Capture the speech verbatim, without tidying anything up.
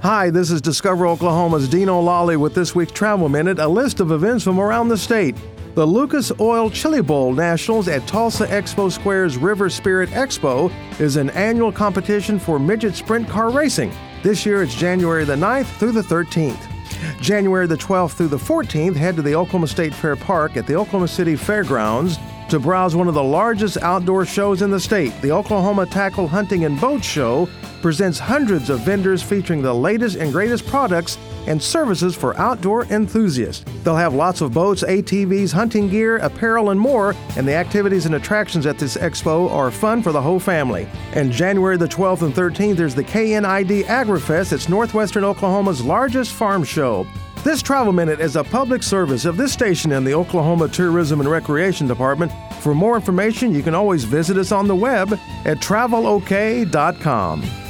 Hi, this is Discover Oklahoma's Dean O'Lally with this week's Travel Minute, a list of events from around the state. The Lucas Oil Chili Bowl Nationals at Tulsa Expo Square's River Spirit Expo is an annual competition for midget sprint car racing. This year it's January the ninth through the thirteenth. January the twelfth through the fourteenth, head to the Oklahoma State Fair Park at the Oklahoma City Fairgrounds to browse one of the largest outdoor shows in the state. The Oklahoma Tackle Hunting and Boat Show presents hundreds of vendors featuring the latest and greatest products and services for outdoor enthusiasts. They'll have lots of boats, A T Vs, hunting gear, apparel, and more, and the activities and attractions at this expo are fun for the whole family. And January the twelfth and thirteenth, there's the K N I D AgriFest. It's northwestern Oklahoma's largest farm show. This Travel Minute is a public service of this station and the Oklahoma Tourism and Recreation Department. For more information, you can always visit us on the web at travel o k dot com.